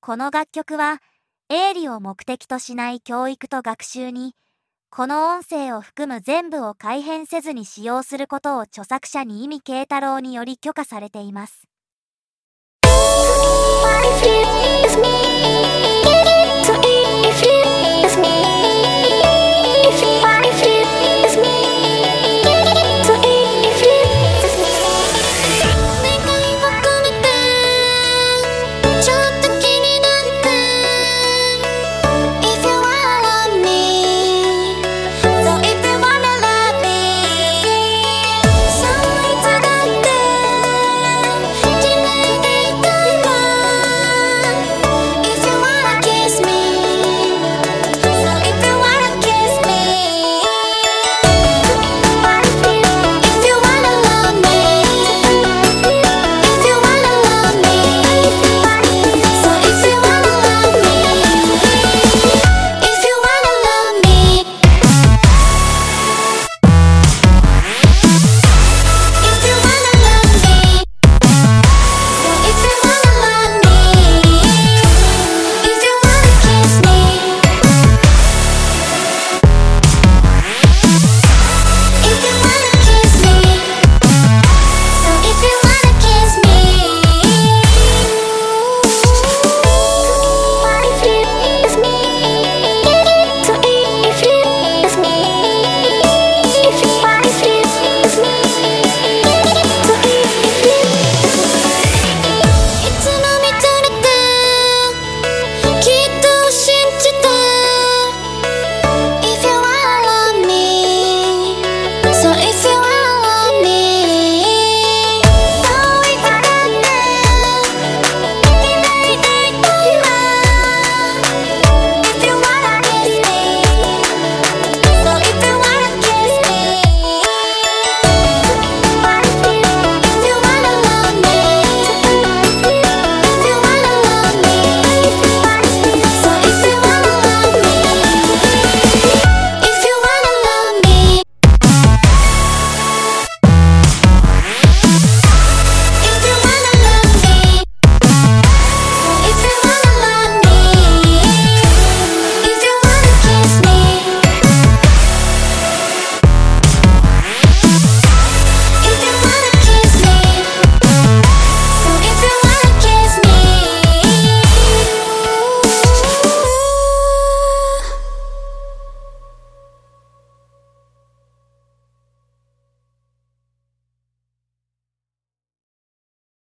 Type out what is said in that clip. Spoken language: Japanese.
この楽曲は、営利を目的としない教育と学習に、この音声を含む全部を改変せずに使用することを著作者に意味慶太郎により許可されています。